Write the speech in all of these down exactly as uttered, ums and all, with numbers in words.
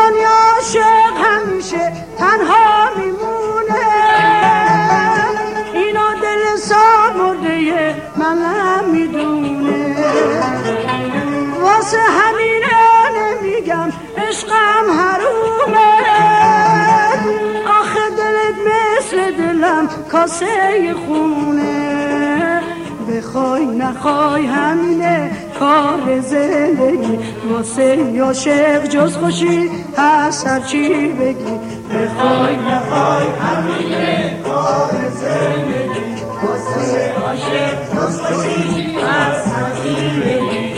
دنیا عاشق همیشه تنها میمونه، اینا دل سامرده منم میدونه، واسه همینه نمیگم عشقم حرومه، آخه دلت مثل دلم کاسه خونه، بخوای نخوای همینه کار زندگی، واسه عاشق جز خوشی هست هرچی بگی، بخوای نخوای همینه کار زندگی، واسه عاشق جز خوشی هست هرچی بگی.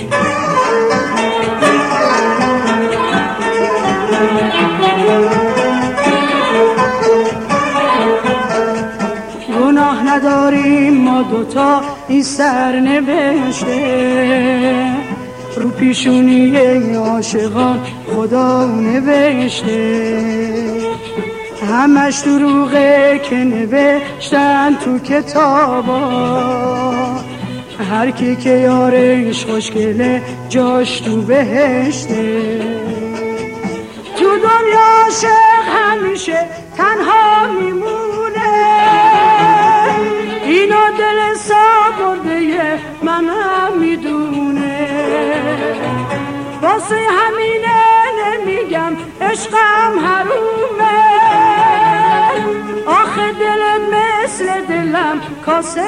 گناه نداریم ما دوتا این سر نوشته، رو پیشونی عاشقان خدا نوشته، همش دروغه که نوشتن تو کتابا، هر کی که یارش خوشگله جاش تو بهشته، تو دنیا عاشق همیشه تنها میمونه، اینا دل سابرده منم میدونه، واسه همینه نمیگم عشقم حرومه، آخه دلت مثل دلم کاسه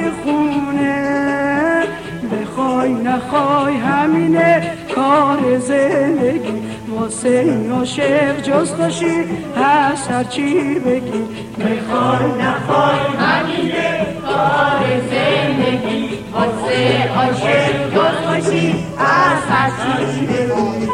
خونه، بخوای نخوای همینه کار زندگی، واسه عاشق جز خوشی هست هرچی بگی، بخوای نخوای همینه کار زندگی، واسه عاشق جز خوشی هست هرچی بگی.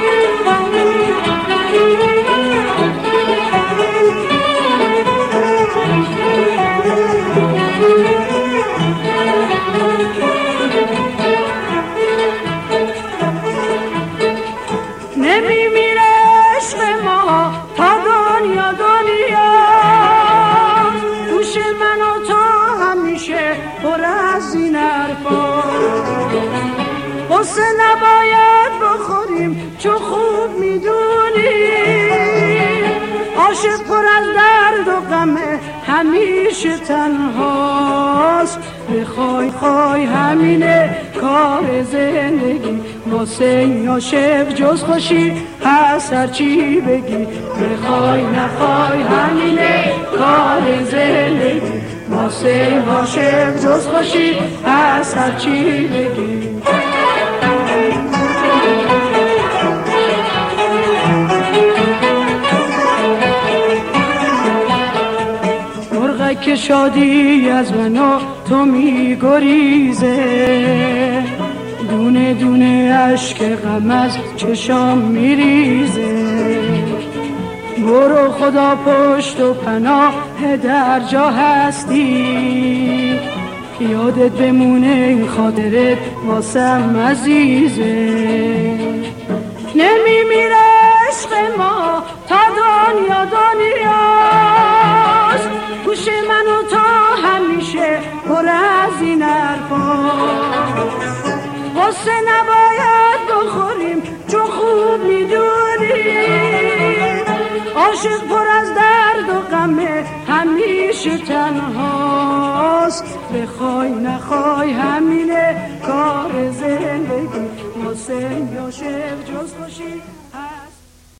نمیمیره عشق ما تا دنیا دنیا، گوش من و تو همیشه پر از این حرفا، قصه نباید بخوریم چون خوب میدونی، عاشق پر از درد و غمه همیشه تنهاست، بخوای خوای همینه کار زندگی، واسه عاشق جز خوشی هست هرچی بگی، بخوای نخوای همینه کار زندگی، واسه عاشق جز خوشی هست هرچی بگی. که شادی از من و تو می گریزه، دونه دونه عشق غم از چشام می ریزه، برو خدا پشت و پناه در جا هستی، یادت بمونه خاطرت واسم عزیزه، نمی میره عشق ما تا دنیا دنیاست، گوش من و تو همیشه پر از این حرفا، قصه نباید بخوریم چون خوب میدونیم، عاشق پر از درد و غمه همیشه تنهاست، بخوای نخوای همینه کار زندگی، واسه عاشق جز خوشی